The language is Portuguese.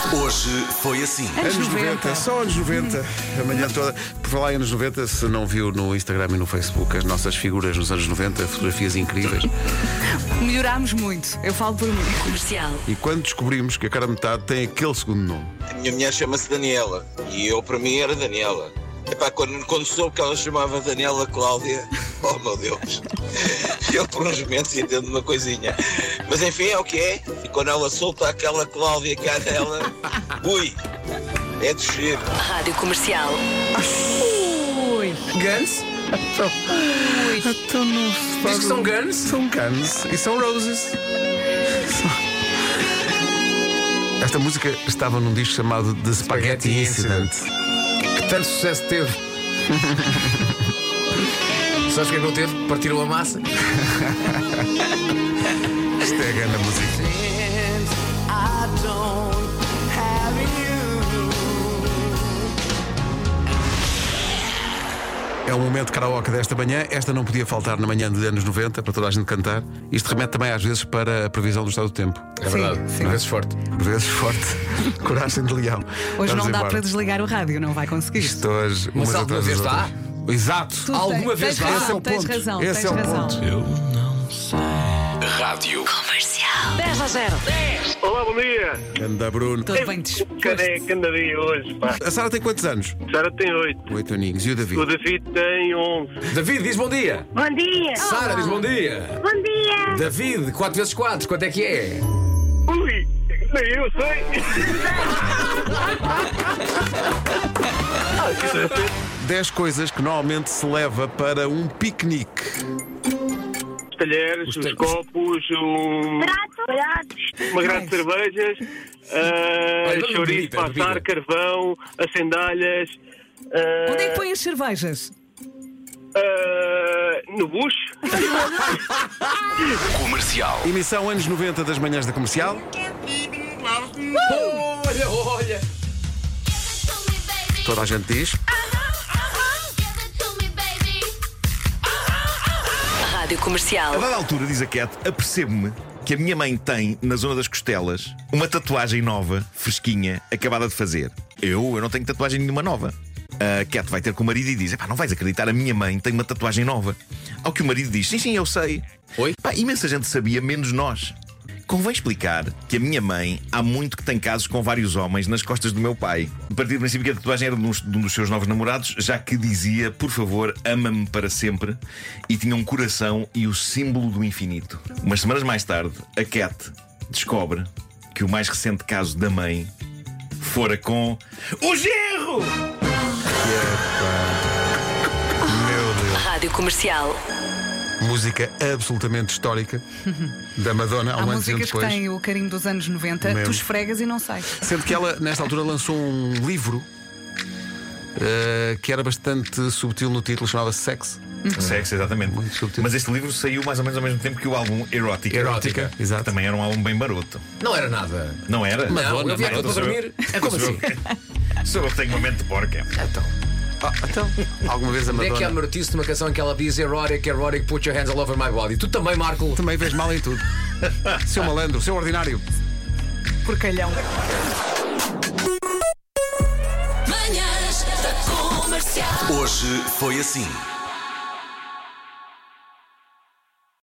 Hoje foi assim. Anos 90, só anos 90, a manhã toda. Por falar em anos 90, se não viu no Instagram e no Facebook as nossas figuras nos anos 90, fotografias incríveis. Melhorámos muito, eu falo por mim. Comercial. E quando descobrimos que a cara metade tem aquele segundo nome. A minha mulher chama-se Daniela e eu, para mim, era Daniela. Epá, quando soube que ela se chamava Daniela Cláudia, oh meu Deus, eu por uns momentos entendo uma coisinha. Mas enfim, é o que é. E quando ela solta aquela Cláudia cá nela, ui, é de descer. Rádio Comercial. Ui. Guns? Então não se Diz que são Guns? São Guns e são Roses. Esta música estava num disco chamado The Spaghetti Incident. Que tanto sucesso teve. Sabes o que é que ele teve? Partiram a massa. Isto é a grande música. É um momento de karaoke desta manhã. Esta não podia faltar na manhã de anos 90 para toda a gente cantar. Isto remete também às vezes para a previsão do estado do tempo. É verdade, sim. por vezes forte. Por vezes forte. Coragem de leão. Hoje Vamos não dá embora. para desligar o rádio, não vai conseguir. Isto hoje. Mas umas alguma atrás vez das está? outras. Exato. Tu Alguma vez tens vai. razão, Esse é o tens ponto. razão, Esse tens é o razão. ponto. Rádio. Comercial. 10 a 0. Olá, bom dia. Anda, Bruno. Todo bem disposto. Caneca, anda dia hoje, pá. A Sara tem quantos anos? Sara tem 8. 8 aninhos. E o David? O David tem 11. David, diz bom dia. Bom dia! Sara, diz bom dia. Bom dia! David, 4 vezes 4, quanto é que é? Ui, nem eu sei. 10 coisas que normalmente se leva para um piquenique. Os talheres, os copos, uma grade de cervejas, Olha, chouriço, bebida, passar, bebida. carvão, acendalhas. Onde é que põe as cervejas? No bucho. Comercial. Emissão anos 90 das manhãs da Comercial. Olha, olha. Toda a gente diz. Rádio Comercial. A dada altura, diz a Cat, apercebo-me que a minha mãe tem, na zona das costelas, uma tatuagem nova, fresquinha, acabada de fazer. Eu não tenho tatuagem nenhuma nova. A Cat vai ter com o marido e diz: "Epá, não vais acreditar, a minha mãe tem uma tatuagem nova." Ao que o marido diz: "Sim, eu sei." Oi? Pá, imensa gente sabia, menos nós. Convém explicar que a minha mãe há muito que tem casos com vários homens nas costas do meu pai. A partir do princípio que a tatuagem era de um dos seus novos namorados, já que dizia: "Por favor, ama-me para sempre", e tinha um coração e o símbolo do infinito. Umas semanas mais tarde, a Cat descobre que o mais recente caso da mãe fora com o genro! Meu Deus. Rádio Comercial. Música absolutamente histórica da Madonna, há Há um antes e um músicas que depois. têm o carinho dos anos 90, Mesmo. tu esfregas e não sai. Sendo que ela, nesta altura, lançou um livro que era bastante subtil no título, chamava-se Sex. Sexo, exatamente. Muito subtil. Mas este livro saiu mais ou menos ao mesmo tempo que o álbum Erótica. Erótica, exato. Que também era um álbum bem maroto. Não era nada. Não era? Não, eu via Então para sou dormir. eu. Como Sou assim? eu. Sou eu que tenho uma mente de porca. Então, alguma vez a Onde é que há Madonna marotice de uma canção em que ela diz erotic, put your hands all over my body? Tu também, Marco. também vês mal em tudo. Seu malandro, seu ordinário. Porcalhão. Manhãs da Comercial. Hoje foi assim.